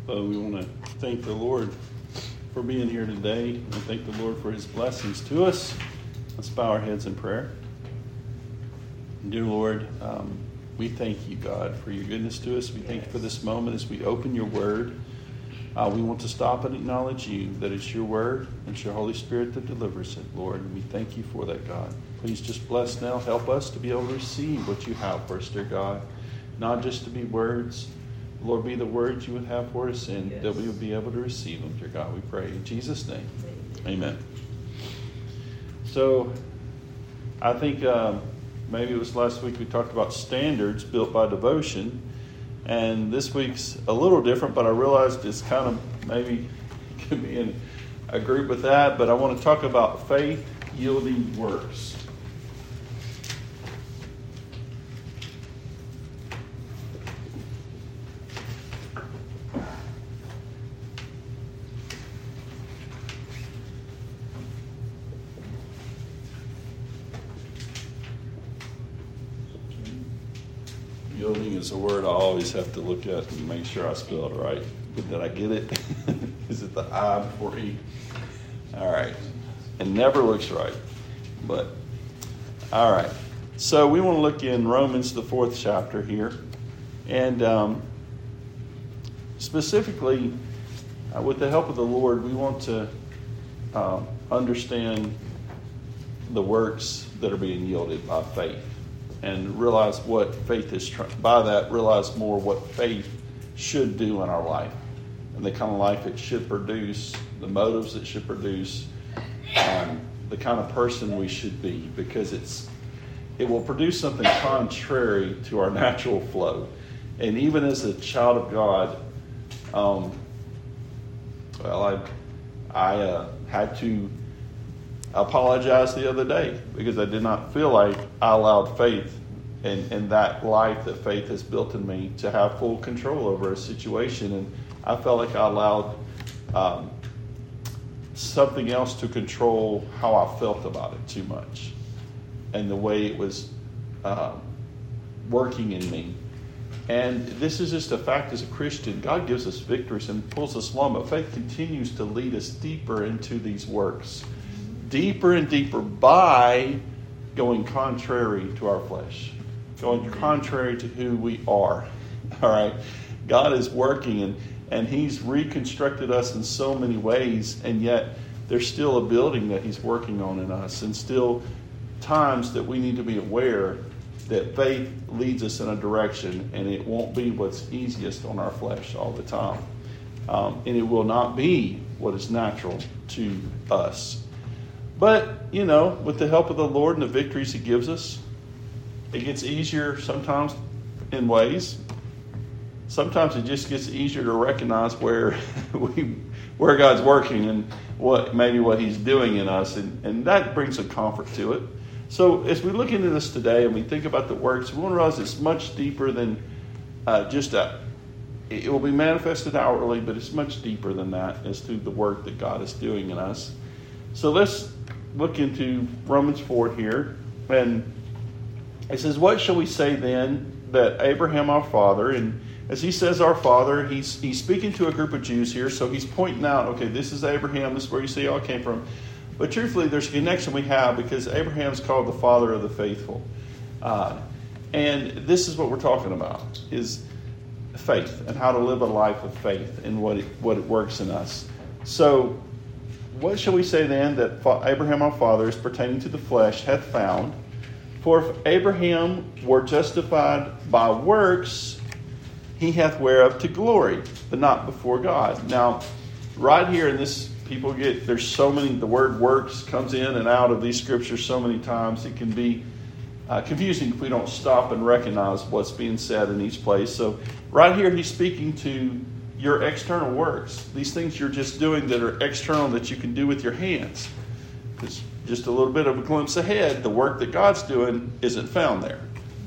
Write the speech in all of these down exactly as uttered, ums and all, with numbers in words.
Uh, we want to thank the Lord for being here today and thank the Lord for his blessings to us. Let's bow our heads in prayer. Dear Lord, um, we thank you, God, for your goodness to us. We thank you for this moment as we open your word. Uh, we want to stop and acknowledge you, that it's your word, and it's your Holy Spirit that delivers it, Lord. And we thank you for that, God. Please just bless now. Help us to be able to receive what you have for us, dear God. Not just to be words. Lord, be the words you would have for us, and yes, that we would be able to receive them, dear God. We pray in Jesus' name. Amen. So, I think uh, maybe it was last week we talked about standards built by devotion. And this week's a little different, but I realized it's kind of maybe could be in a group with that. But I want to talk about faith yielding works. Yielding is a word I always have to look at and make sure I spell it right. Did I get it? Is it the I before E? All right. It never looks right. But, all right. So we want to look in Romans, the fourth chapter here. And um, specifically, uh, with the help of the Lord, we want to uh, understand the works that are being yielded by faith. And realize what faith is, by that, realize more what faith should do in our life. And the kind of life it should produce, the motives it should produce, um, the kind of person we should be. Because it's it will produce something contrary to our natural flow. And even as a child of God, um, well, I, I uh, had to apologize the other day because I did not feel like I allowed faith and, and that life that faith has built in me to have full control over a situation. And I felt like I allowed um, something else to control how I felt about it too much and the way it was uh, working in me. And this is just a fact as a Christian. God gives us victories and pulls us along, but faith continues to lead us deeper into these works. Deeper and deeper by going contrary to our flesh, going contrary to who we are. All right, God is working and and He's reconstructed us in so many ways, and yet there's still a building that He's working on in us, and still times that we need to be aware that faith leads us in a direction, and it won't be what's easiest on our flesh all the time, um, and it will not be what is natural to us. But, you know, with the help of the Lord and the victories He gives us, it gets easier sometimes in ways. Sometimes it just gets easier to recognize where we, where God's working and what maybe what He's doing in us, and, and that brings some comfort to it. So as we look into this today and we think about the works, we want to realize it's much deeper than uh, just a. It will be manifested outwardly, but it's much deeper than that as to the work that God is doing in us. So let's look into Romans four here. And it says, what shall we say then that Abraham our father, and as he says our father, he's he's speaking to a group of Jews here, so he's pointing out, okay, this is Abraham, this is where you see all came from. But truthfully, there's a connection we have because Abraham's called the father of the faithful. Uh, and this is what we're talking about, is faith and how to live a life of faith and what it, what it works in us. So, what shall we say then that Abraham our father, is pertaining to the flesh, hath found? For if Abraham were justified by works, he hath whereof to glory, but not before God. Now, right here in this, people get, there's so many, the word works comes in and out of these scriptures so many times, it can be uh, confusing if we don't stop and recognize what's being said in each place. So, right here he's speaking to your external works, these things you're just doing that are external that you can do with your hands. Because just a little bit of a glimpse ahead, the work that God's doing isn't found there.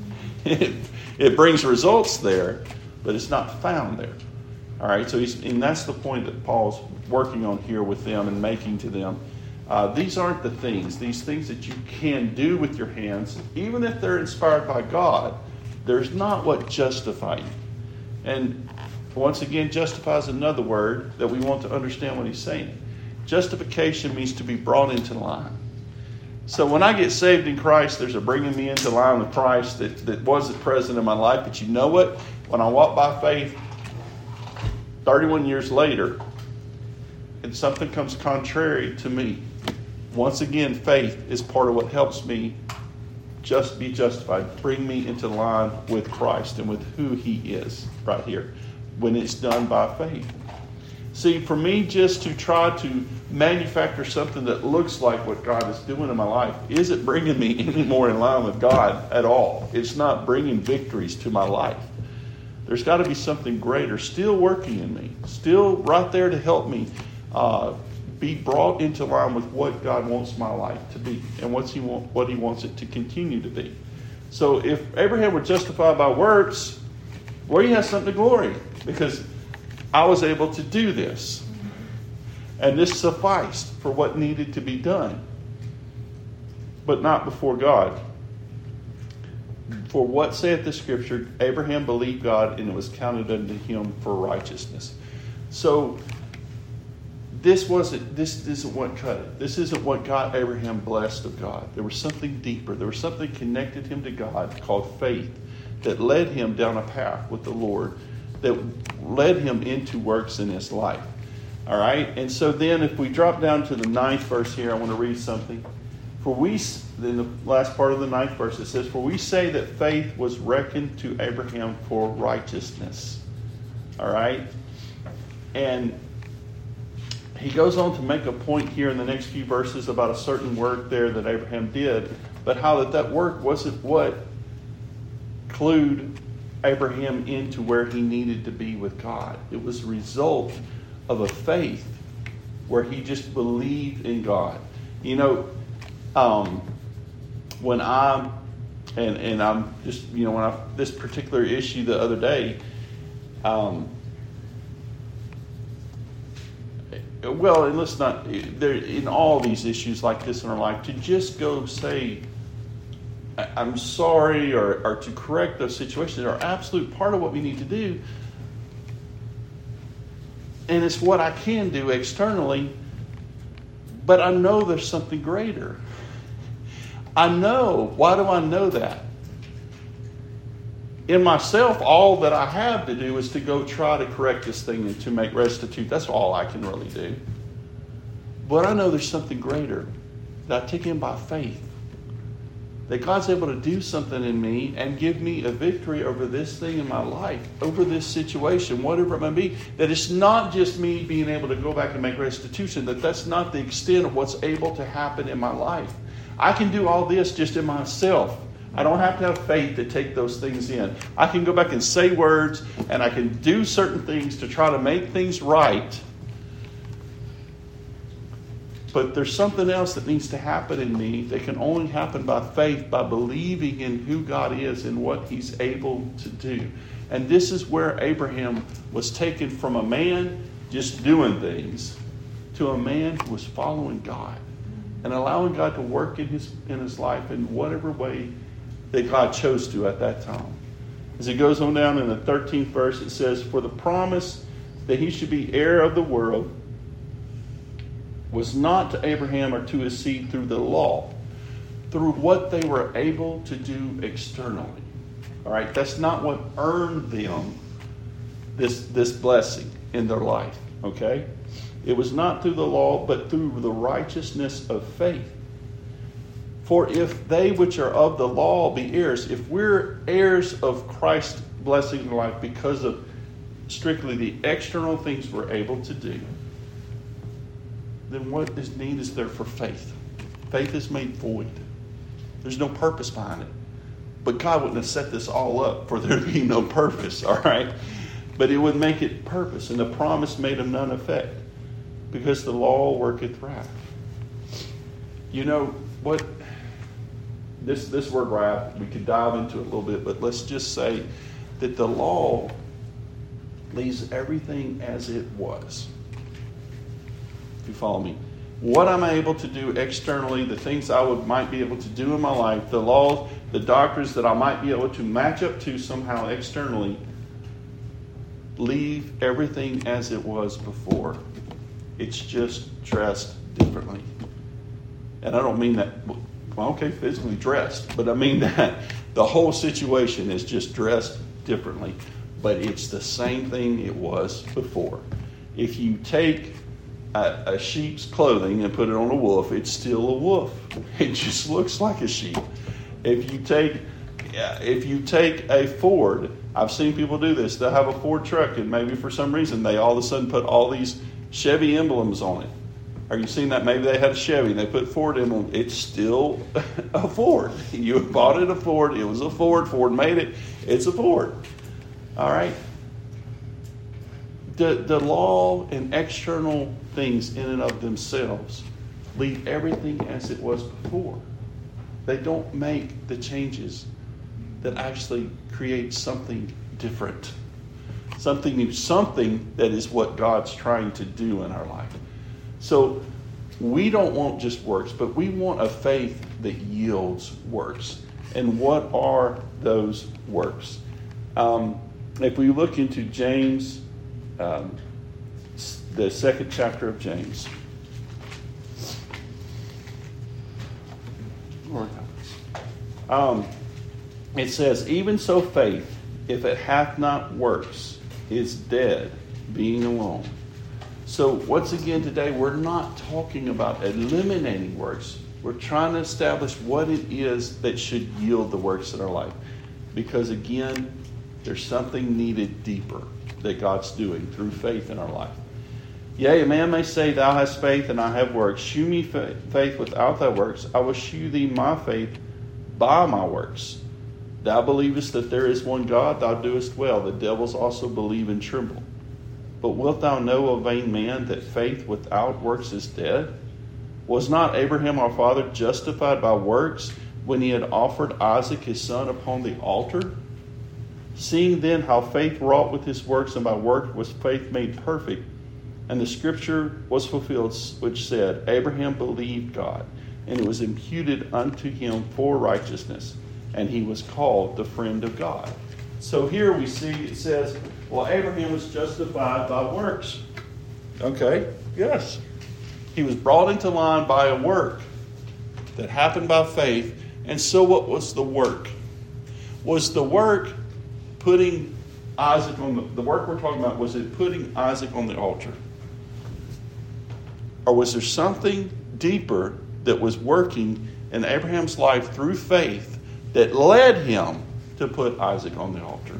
It, it brings results there, but it's not found there. All right, so he's, and that's the point that Paul's working on here with them and making to them. Uh, these aren't the things, these things that you can do with your hands, even if they're inspired by God, there's not what justify you. And once again, justify is another word that we want to understand what he's saying. Justification means to be brought into line. So when I get saved in Christ, there's a bringing me into line with Christ that, that wasn't present in my life. But you know what? When I walk by faith thirty-one years later, and something comes contrary to me, once again, faith is part of what helps me just be justified, bring me into line with Christ and with who he is right here when it's done by faith. See, for me just to try to manufacture something that looks like what God is doing in my life isn't bringing me any more in line with God at all. It's not bringing victories to my life. There's got to be something greater still working in me, still right there to help me uh, be brought into line with what God wants my life to be and what's he want, what he wants it to continue to be. So if Abraham were justified by works, well, he has something to glory in, because I was able to do this. And this sufficed for what needed to be done. But not before God. For what saith the Scripture, Abraham believed God, and it was counted unto him for righteousness. So this wasn't this isn't what cut it. This isn't what got Abraham blessed of God. There was something deeper. There was something connected him to God called faith that led him down a path with the Lord, that led him into works in his life. All right? And so then if we drop down to the ninth verse here, I want to read something. For we, in the last part of the ninth verse, it says, for we say that faith was reckoned to Abraham for righteousness. All right? And he goes on to make a point here in the next few verses about a certain work there that Abraham did, but how that that work wasn't what clued Abraham into where he needed to be with God. It was a result of a faith where he just believed in God. You know, um, when I, and, and I'm just, you know, when I, this particular issue the other day, um, well, and let's not, there, in all these issues like this in our life, to just go say, I'm sorry, or, or to correct those situations are absolute part of what we need to do. And it's what I can do externally, but I know there's something greater. I know. Why do I know that? In myself, all that I have to do is to go try to correct this thing and to make restitute. That's all I can really do. But I know there's something greater that I take in by faith. That God's able to do something in me and give me a victory over this thing in my life, over this situation, whatever it may be. That it's not just me being able to go back and make restitution. That that's not the extent of what's able to happen in my life. I can do all this just in myself. I don't have to have faith to take those things in. I can go back and say words, and I can do certain things to try to make things right. But there's something else that needs to happen in me that can only happen by faith, by believing in who God is and what He's able to do. And this is where Abraham was taken from a man just doing things to a man who was following God and allowing God to work in his in his life in whatever way that God chose to at that time. As it goes on down in the thirteenth verse, it says, for the promise that he should be heir of the world was not to Abraham or to his seed through the law, through what they were able to do externally. All right, that's not what earned them this, this blessing in their life, okay? It was not through the law, but through the righteousness of faith. For if they which are of the law be heirs, if we're heirs of Christ's blessing in life because of strictly the external things we're able to do, then what is need is there for faith? Faith is made void. There's no purpose behind it. But God wouldn't have set this all up for there to be no purpose, all right? But it would make it purpose, and the promise made of none effect, because the law worketh wrath. You know what? This this word wrath, we could dive into it a little bit, but let's just say that the law leaves everything as it was. If you follow me. What am I able to do externally, the things I would might be able to do in my life, the laws, the doctrines that I might be able to match up to somehow externally, leave everything as it was before. It's just dressed differently. And I don't mean that, well, okay, physically dressed, but I mean that the whole situation is just dressed differently. But it's the same thing it was before. If you take a, a sheep's clothing and put it on a wolf, it's still a wolf. It just looks like a sheep. If you take if you take a Ford, I've seen people do this. They'll have a Ford truck, and maybe for some reason they all of a sudden put all these Chevy emblems on it. Are you seeing that? Maybe they had a Chevy and they put Ford emblem. It's still a Ford. You bought it a Ford. It was a Ford. Ford made it. It's a Ford. All right. The, the law and external things in and of themselves leave everything as it was before. They don't make the changes that actually create something different. Something new, something that is what God's trying to do in our life. So we don't want just works, but we want a faith that yields works. And what are those works? Um, if we look into James, um, the second chapter of James. Um, it says, even so faith, if it hath not works, is dead, being alone. So once again today, we're not talking about eliminating works. We're trying to establish what it is that should yield the works in our life. Because again, there's something needed deeper that God's doing through faith in our life. Yea, a man may say, thou hast faith and I have works. Shew me faith without thy works. I will shew thee my faith by my works. Thou believest that there is one God, thou doest well. The devils also believe and tremble. But wilt thou know, O vain man, that faith without works is dead? Was not Abraham our father justified by works when he had offered Isaac his son upon the altar? Seeing then how faith wrought with his works, and by work was faith made perfect, and the scripture was fulfilled, which said, Abraham believed God, and it was imputed unto him for righteousness, and he was called the friend of God. So here we see it says, well, Abraham was justified by works. Okay, yes. He was brought into line by a work that happened by faith. And so what was the work? Was the work putting Isaac on the, the work we're talking about, was it putting Isaac on the altar? Or was there something deeper that was working in Abraham's life through faith that led him to put Isaac on the altar?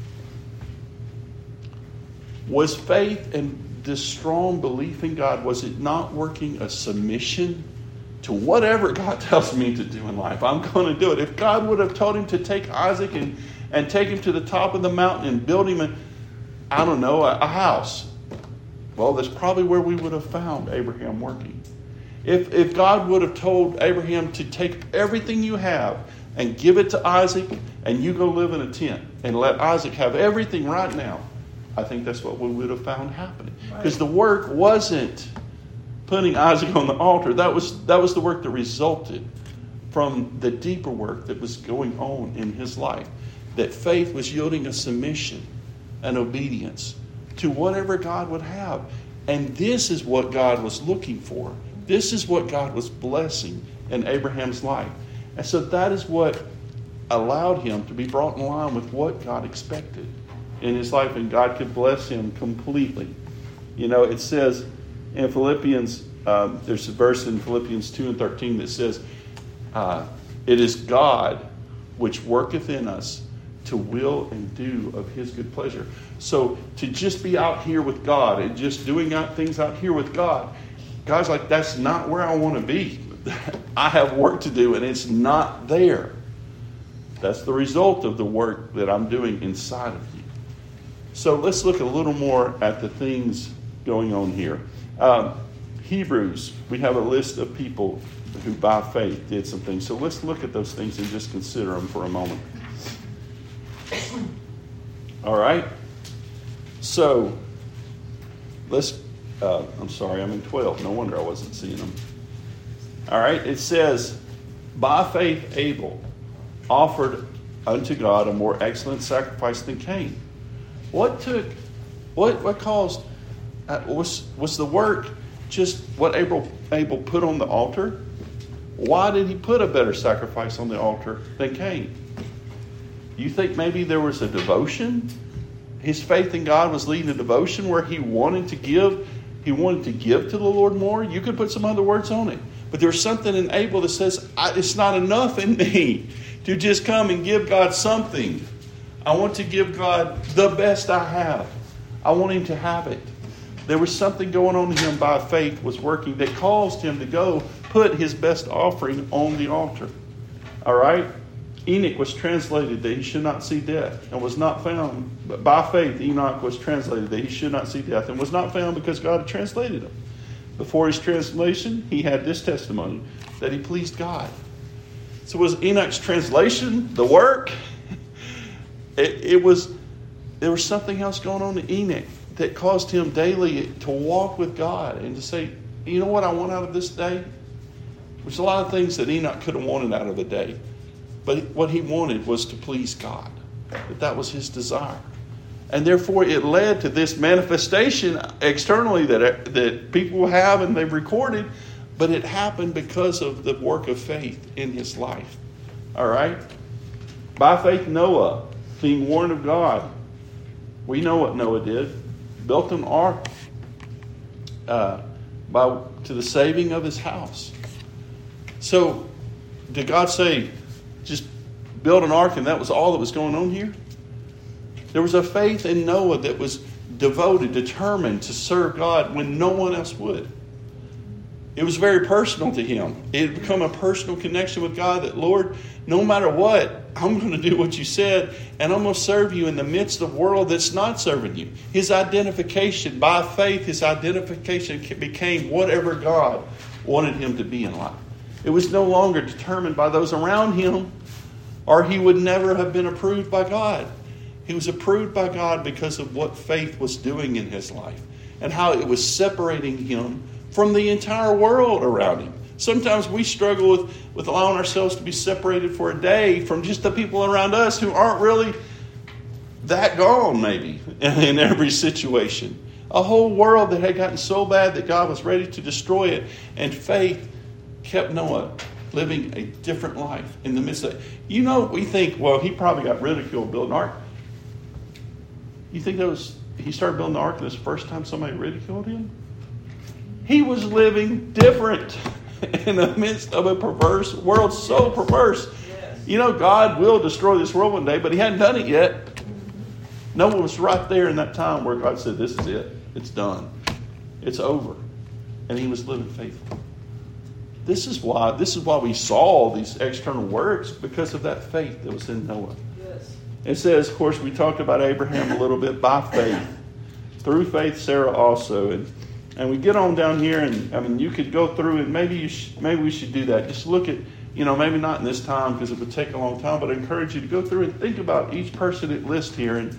Was faith and this strong belief in God, was it not working a submission to whatever God tells me to do in life? I'm going to do it. If God would have told him to take Isaac and, and take him to the top of the mountain and build him, a, I don't know, a, a house, well, that's probably where we would have found Abraham working. If, if God would have told Abraham to take everything you have and give it to Isaac, and you go live in a tent and let Isaac have everything right now, I think that's what we would have found happening. Because the work wasn't putting Isaac on the altar. That was that was the work that resulted from the deeper work that was going on in his life. That faith was yielding a submission and obedience to whatever God would have. And this is what God was looking for. This is what God was blessing in Abraham's life. And so that is what allowed him to be brought in line with what God expected in his life, and God could bless him completely. You know, it says in Philippians, um, there's a verse in Philippians two and thirteen that says, uh, it is God which worketh in us to will and do of his good pleasure. So to just be out here with God and just doing out things out here with God, God's like, that's not where I want to be. I have work to do, and it's not there. That's the result of the work that I'm doing inside of you. So let's look a little more at the things going on here. Um, Hebrews, we have a list of people who by faith did some things. So let's look at those things and just consider them for a moment. All right. So let's, uh, I'm sorry, I'm in twelve. No wonder I wasn't seeing them. All right. It says, by faith Abel offered unto God a more excellent sacrifice than Cain. What took What what caused, uh, was, was the work just what Abel, Abel put on the altar? Why did he put a better sacrifice on the altar than Cain? You think maybe there was a devotion? His faith in God was leading a devotion where he wanted to give, he wanted to give to the Lord more. You could put some other words on it. But there's something in Abel that says, I, it's not enough in me to just come and give God something. I want to give God the best I have. I want him to have it. There was something going on in him by faith was working that caused him to go put his best offering on the altar. All right? Enoch was translated that he should not see death and was not found. But by faith, Enoch was translated that he should not see death and was not found because God had translated him. Before his translation, he had this testimony that he pleased God. So was Enoch's translation the work? It, it was, there was something else going on in Enoch that caused him daily to walk with God and to say, you know what I want out of this day? There's a lot of things that Enoch could have wanted out of the day. But what he wanted was to please God. That that was his desire. And therefore it led to this manifestation externally that, that people have and they've recorded. But it happened because of the work of faith in his life. All right? By faith, Noah, being warned of God. We know what Noah did. Built an ark uh, by, to the saving of his house. So, did God say, just build an ark and that was all that was going on here? There was a faith in Noah that was devoted, determined to serve God when no one else would. It was very personal to him. It had become a personal connection with God that, Lord, no matter what, I'm going to do what you said, and I'm going to serve you in the midst of a world that's not serving you. His identification, by faith, his identification became whatever God wanted him to be in life. It was no longer determined by those around him, or he would never have been approved by God. He was approved by God because of what faith was doing in his life and how it was separating him from the entire world around him. Sometimes we struggle with, with allowing ourselves to be separated for a day from just the people around us who aren't really that gone, maybe, in every situation. A whole world that had gotten so bad that God was ready to destroy it. And faith kept Noah living a different life in the midst of it. You know, we think, well, he probably got ridiculed building an ark. You think that was, he started building the ark and it was the first time somebody ridiculed him? He was living different in the midst of a perverse world, so perverse. Yes. You know, God will destroy this world one day, but he hadn't done it yet. Noah was right there in that time where God said, this is it. It's done. It's over. And he was living faithful. This is why, this is why we saw these external works, because of that faith that was in Noah. Yes. It says, of course, we talked about Abraham a little bit by faith. Through faith, Sarah also. And And we get on down here, and I mean, you could go through, and maybe you sh- maybe we should do that. Just look at, you know, maybe not in this time because it would take a long time, but I encourage you to go through and think about each person that lists here. And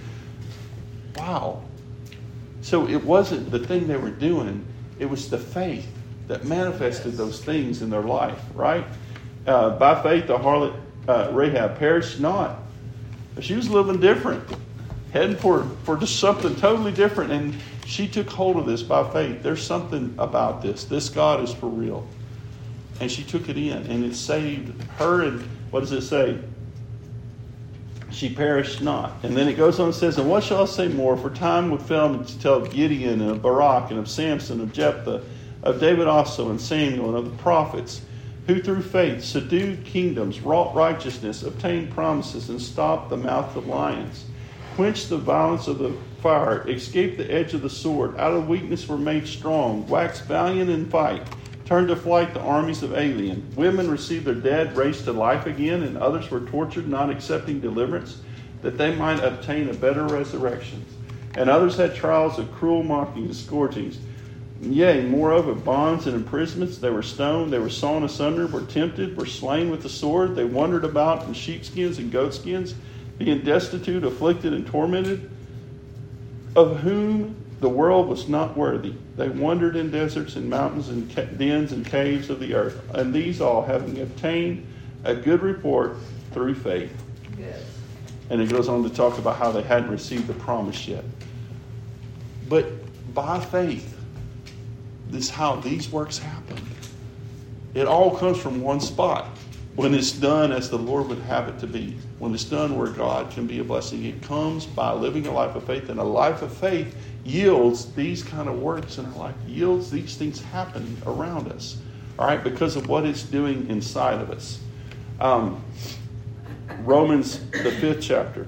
wow, so it wasn't the thing they were doing; it was the faith that manifested those things in their life, right? Uh, by faith, the harlot uh, Rahab perished not, but she was living different, heading for for just something totally different, and she took hold of this by faith. There's something about this. This God is for real. And she took it in, and it saved her. And what does it say? She perished not. And then it goes on and says, and what shall I say more? For time would fail me to tell of Gideon and of Barak and of Samson, of Jephthah, of David also and Samuel, and of the prophets, who through faith subdued kingdoms, wrought righteousness, obtained promises, and stopped the mouth of lions, quenched the violence of the fire, escaped the edge of the sword, out of weakness were made strong, waxed valiant in fight, turned to flight the armies of alien. Women received their dead raised to life again, and others were tortured, not accepting deliverance, that they might obtain a better resurrection. And others had trials of cruel mockings, scourgings. Yea, moreover, bonds and imprisonments. They were stoned, they were sawn asunder, were tempted, were slain with the sword. They wandered about in sheepskins and goatskins, being destitute, afflicted, and tormented, of whom the world was not worthy. They wandered in deserts and mountains and ca- dens and caves of the earth. And these all, having obtained a good report through faith. Yes. And it goes on to talk about how they hadn't received the promise yet. But by faith, this is how these works happen. It all comes from one spot. When it's done as the Lord would have it to be, when it's done where God can be a blessing, it comes by living a life of faith. And a life of faith yields these kind of works in our life, yields these things happening around us, all right, because of what it's doing inside of us. Um, Romans, the fifth chapter.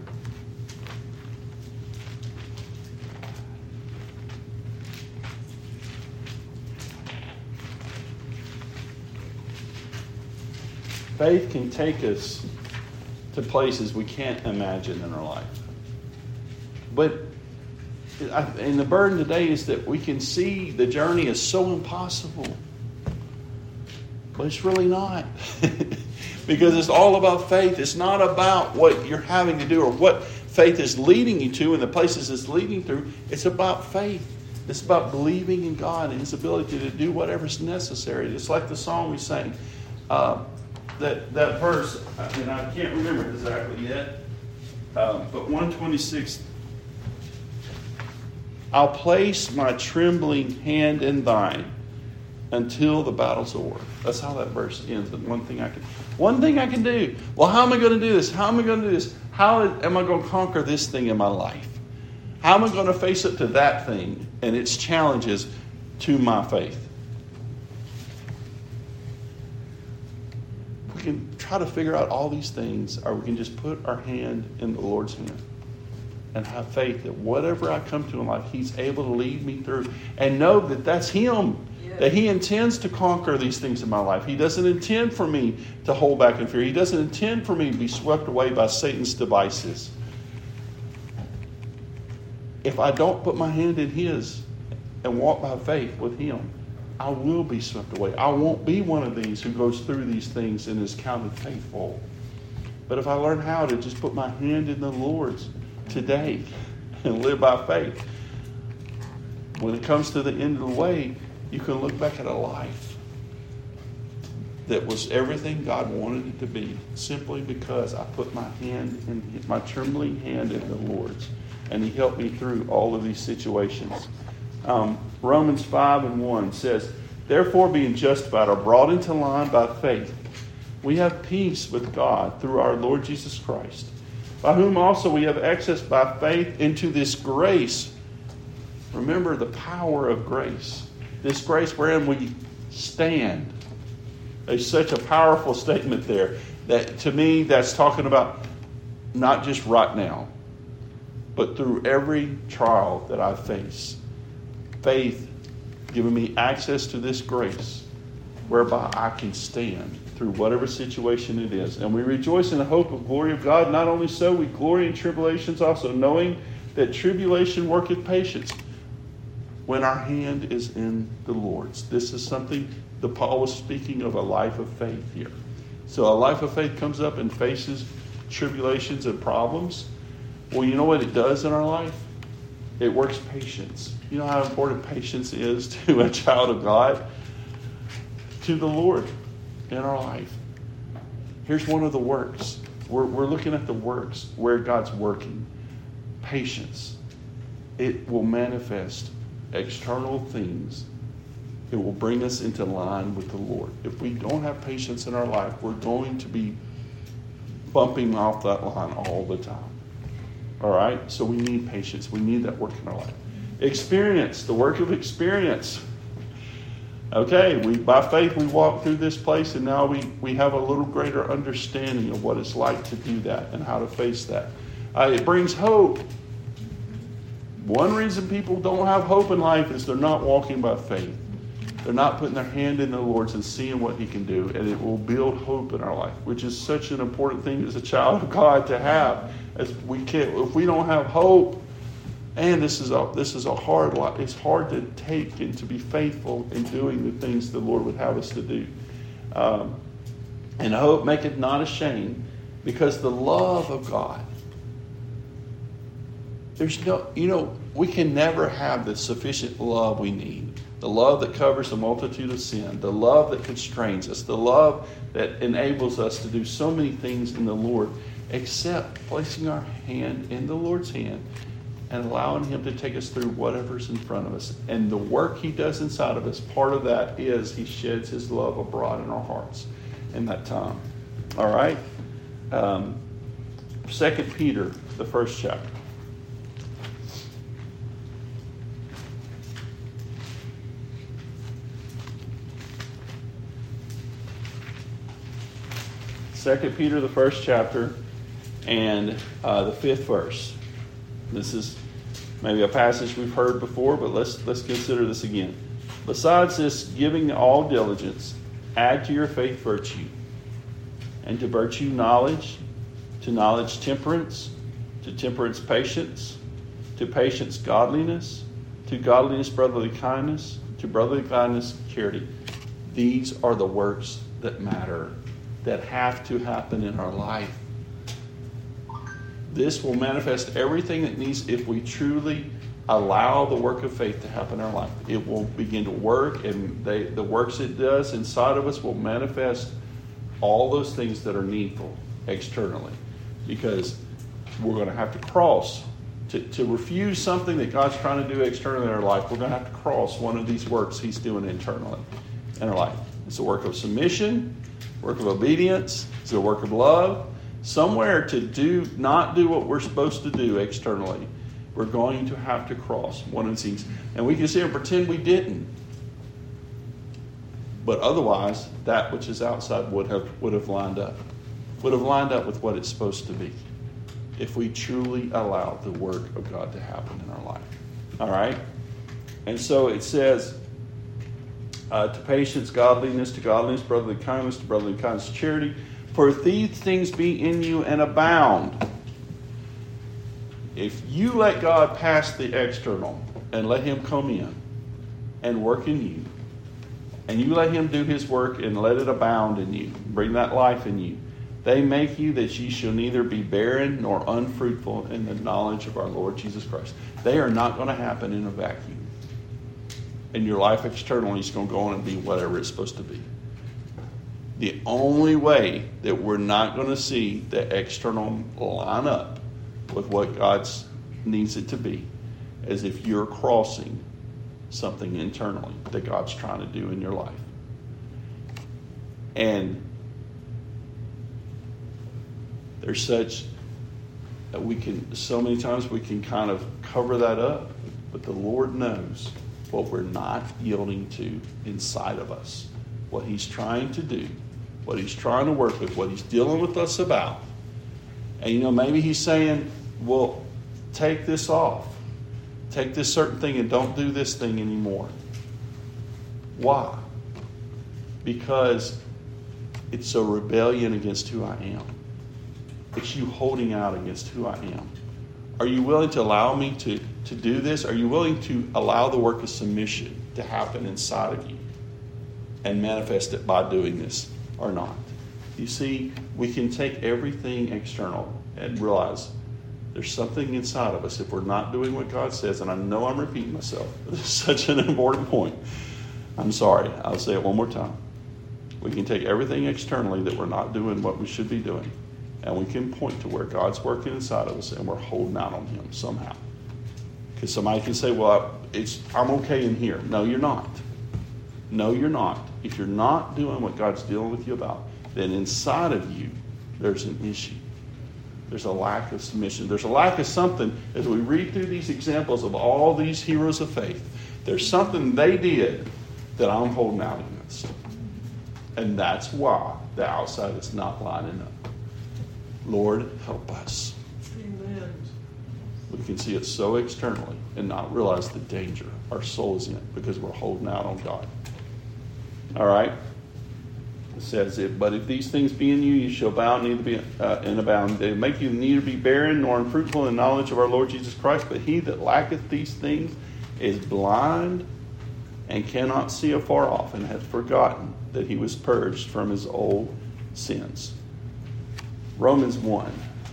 Faith can take us to places we can't imagine in our life. But and the burden today is that we can see the journey is so impossible. But it's really not. Because it's all about faith. It's not about what you're having to do or what faith is leading you to and the places it's leading through. It's about faith. It's about believing in God and His ability to do whatever's necessary. It's like the song we sang. Uh, that, that verse, and I can't remember it exactly yet, um, but one twenty-six, I'll place my trembling hand in thine until the battle's over. That's how that verse ends. The one thing I can, one thing I can do. Well, how am I going to do this? How am I going to do this? How am I going to conquer this thing in my life? How am I going to face up to that thing and its challenges to my faith? We can try to figure out all these things, or we can just put our hand in the Lord's hand and have faith that whatever I come to in life, He's able to lead me through, and know that that's Him. That He intends to conquer these things in my life. He doesn't intend for me to hold back in fear. He doesn't intend for me to be swept away by Satan's devices. If I don't put my hand in His and walk by faith with Him, I will be swept away. I won't be one of these who goes through these things and is counted faithful. But if I learn how to just put my hand in the Lord's today and live by faith, when it comes to the end of the way, you can look back at a life that was everything God wanted it to be, simply because I put my hand in my trembling hand in the Lord's, and He helped me through all of these situations. Um, Romans five and one says, therefore, being justified or brought into line by faith, we have peace with God through our Lord Jesus Christ, by whom also we have access by faith into this grace. Remember the power of grace. This grace wherein we stand. There's such a powerful statement there that to me that's talking about not just right now, but through every trial that I face. Faith giving me access to this grace whereby I can stand through whatever situation it is. And we rejoice in the hope of glory of God. Not only so, we glory in tribulations also, knowing that tribulation worketh patience, when our hand is in the Lord's. This is something that Paul was speaking of, a life of faith here. So a life of faith comes up and faces tribulations and problems. Well, you know what it does in our life? It works patience. You know how important patience is to a child of God? To the Lord in our life. Here's one of the works. We're, we're looking at the works where God's working. Patience. It will manifest external things. It will bring us into line with the Lord. If we don't have patience in our life, we're going to be bumping off that line all the time. All right? So we need patience. We need that work in our life. Experience, the work of experience. Okay, we by faith we walk through this place, and now we, we have a little greater understanding of what it's like to do that and how to face that. Uh, it brings hope. One reason people don't have hope in life is they're not walking by faith. They're not putting their hand in the Lord's and seeing what He can do, and it will build hope in our life, which is such an important thing as a child of God to have. As we can't, if we don't have hope, and this is a this is a hard life. It's hard to take and to be faithful in doing the things the Lord would have us to do. Um, and hope maketh not ashamed, because the love of God. There's no, you know, we can never have the sufficient love we need. The love that covers a multitude of sin. The love that constrains us. The love that enables us to do so many things in the Lord, except placing our hand in the Lord's hand and allowing him to take us through whatever's in front of us. And the work he does inside of us, part of that is he sheds his love abroad in our hearts in that time. All right? Um, Second Peter, the first chapter. Second Peter, the first chapter, and uh, the fifth verse. This is maybe a passage we've heard before, but let's let's consider this again. Besides this, giving all diligence, add to your faith virtue, and to virtue knowledge, to knowledge temperance, to temperance patience, to patience godliness, to godliness brotherly kindness, to brotherly kindness charity. These are the works that matter, that have to happen in our life. This will manifest everything that needs, if we truly allow the work of faith to happen in our life. It will begin to work, and they, the works it does inside of us will manifest all those things that are needful externally. Because we're going to have to cross, to, to refuse something that God's trying to do externally in our life, we're going to have to cross one of these works he's doing internally in our life. It's a work of submission, work of obedience, it's a work of love. Somewhere to do, not do what we're supposed to do externally, we're going to have to cross one of these things. And we can sit and pretend we didn't. But otherwise, that which is outside would have would have lined up. Would have lined up with what it's supposed to be. If we truly allow the work of God to happen in our life. All right? And so it says, uh, to patience, godliness, to godliness, brotherly kindness, to brotherly kindness, charity. For if these things be in you and abound, if you let God pass the external and let him come in and work in you, and you let him do his work and let it abound in you, bring that life in you, they make you that ye shall neither be barren nor unfruitful in the knowledge of our Lord Jesus Christ. They are not going to happen in a vacuum. And your life externally is going to go on and be whatever it's supposed to be. The only way that we're not going to see the external line up with what God needs it to be is if you're crossing something internally that God's trying to do in your life. And there's such that we can, so many times we can kind of cover that up, but the Lord knows what we're not yielding to inside of us, what he's trying to do, what he's trying to work with, what he's dealing with us about. And you know, maybe he's saying, well, take this off. Take this certain thing and don't do this thing anymore. Why? Because it's a rebellion against who I am. It's you holding out against who I am. Are you willing to allow me to, to do this? Are you willing to allow the work of submission to happen inside of you and manifest it by doing this or not? You see, we can take everything external and realize there's something inside of us if we're not doing what God says. And I know I'm repeating myself. This is such an important point. I'm sorry. I'll say it one more time. We can take everything externally that we're not doing what we should be doing, and we can point to where God's working inside of us and we're holding out on him somehow. Because somebody can say, well, it's I'm okay in here. No, you're not. No, you're not. If you're not doing what God's dealing with you about, then inside of you, there's an issue. There's a lack of submission. There's a lack of something. As we read through these examples of all these heroes of faith, there's something they did that I'm holding out against. And that's why the outside is not lining up. Lord, help us. Amen. We can see it so externally and not realize the danger our soul is in because we're holding out on God. All right? It says, but if these things be in you, you shall abound, neither be uh, and abound. They make you neither be barren nor unfruitful in knowledge of our Lord Jesus Christ. But he that lacketh these things is blind and cannot see afar off, and hath forgotten that he was purged from his old sins. Romans one.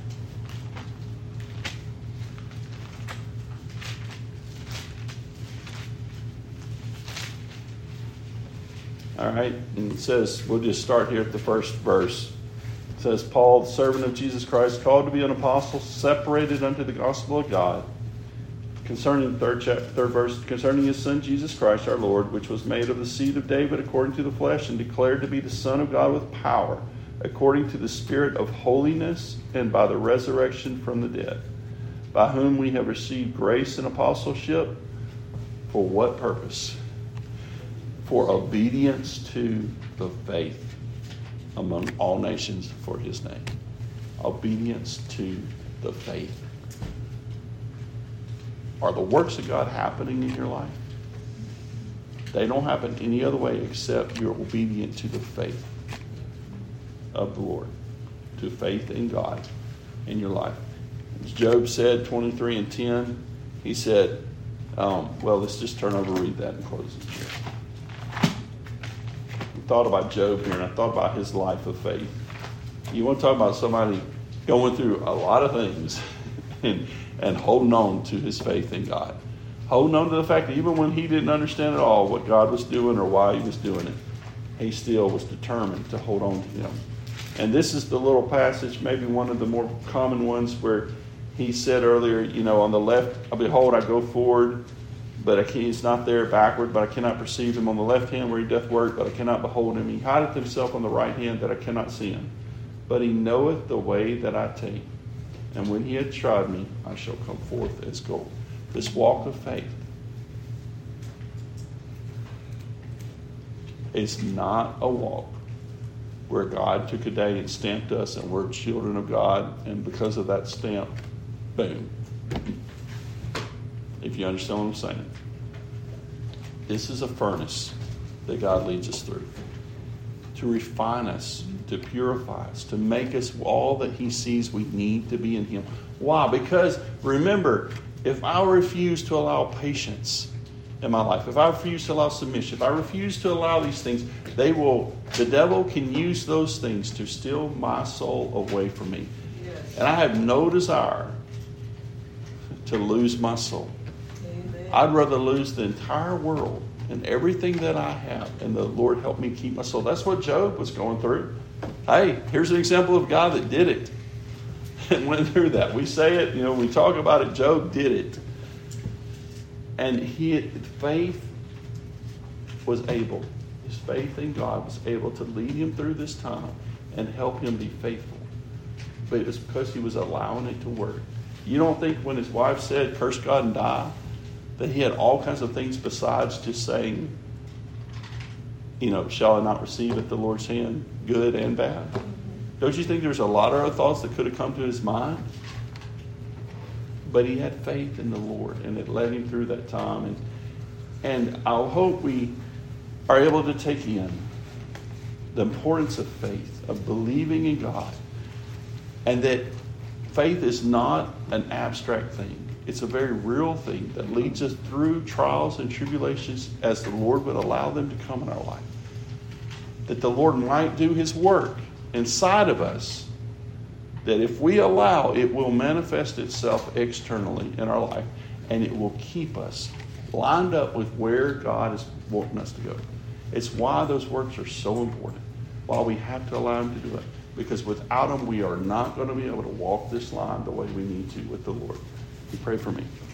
All right, and it says, we'll just start here at the first verse. It says, Paul, the servant of Jesus Christ, called to be an apostle, separated unto the gospel of God, concerning third chapter, third verse, concerning his Son Jesus Christ our Lord, which was made of the seed of David according to the flesh, and declared to be the Son of God with power, according to the Spirit of holiness, and by the resurrection from the dead, by whom we have received grace and apostleship. For what purpose? For obedience to the faith among all nations for his name. Obedience to the faith. Are the works of God happening in your life? They don't happen any other way except you're obedient to the faith of the Lord, to faith in God in your life. As Job said, twenty-three and ten, he said, um, well, let's just turn over and read that and close it here. I thought about Job here, and I thought about his life of faith. You want to talk about somebody going through a lot of things and, and holding on to his faith in God. Holding on to the fact that even when he didn't understand at all what God was doing or why he was doing it, he still was determined to hold on to him. And this is the little passage, maybe one of the more common ones, where he said earlier, you know, on the left, behold, I go forward, but I can't, he's not there, backward, but I cannot perceive him. On the left hand where he doth work, but I cannot behold him. He hideth himself on the right hand, that I cannot see him. But he knoweth the way that I take. And when he had tried me, I shall come forth as gold. This walk of faith is not a walk where God took a day and stamped us and we're children of God, and because of that stamp, boom. If you understand what I'm saying. This is a furnace that God leads us through to refine us, to purify us, to make us all that he sees we need to be in him. Why? Because remember, if I refuse to allow patience in my life, if I refuse to allow submission, if I refuse to allow these things, they will, the devil can use those things to steal my soul away from me. Yes. And I have no desire to lose my soul. Amen. I'd rather lose the entire world and everything that I have, and the Lord help me keep my soul. That's what Job was going through. Hey, here's an example of a guy that did it and went through that. We say it, you know, we talk about it, Job did it. And he, faith was able, his faith in God was able to lead him through this time and help him be faithful. But it was because he was allowing it to work. You don't think when his wife said, curse God and die, that he had all kinds of things besides just saying, you know, shall I not receive at the Lord's hand, good and bad? Don't you think there's a lot of other thoughts that could have come to his mind? But he had faith in the Lord, and it led him through that time. And and I hope we are able to take in the importance of faith, of believing in God, and that faith is not an abstract thing. It's a very real thing that leads us through trials and tribulations as the Lord would allow them to come in our life. That the Lord might do his work inside of us, that if we allow, it will manifest itself externally in our life, and it will keep us lined up with where God is wanting us to go. It's why those works are so important, why we have to allow him to do it. Because without them, we are not going to be able to walk this line the way we need to with the Lord. You pray for me.